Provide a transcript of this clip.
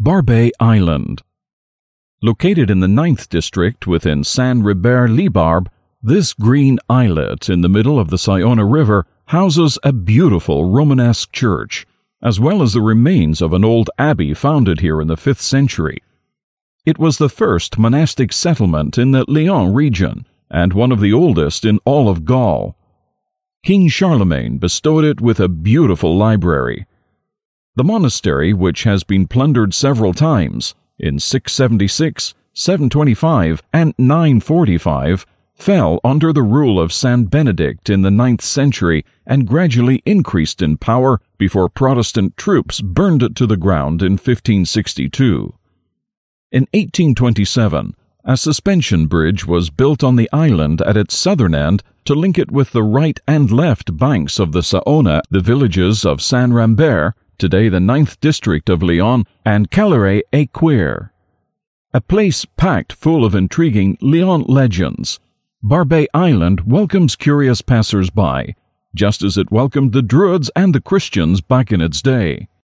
Barbet Island. Located in the 9th District within Saint-Rambert-les-Barbes, this green islet in the middle of the Saône River houses a beautiful Romanesque church, as well as the remains of an old abbey founded here in the 5th century. It was the first monastic settlement in the Lyon region, and one of the oldest in all of Gaul. King Charlemagne bestowed it with a beautiful library. The monastery, which has been plundered several times, in 676, 725, and 945, fell under the rule of Saint Benedict in the 9th century and gradually increased in power before Protestant troops burned it to the ground in 1562. In 1827, a suspension bridge was built on the island at its southern end to link it with the right and left banks of the Saône, the villages of Saint-Rambert, today the 9th District of Lyon, and Calais-et-Quire. A place packed full of intriguing Lyon legends, Barbet Island welcomes curious passers-by, just as it welcomed the Druids and the Christians back in its day.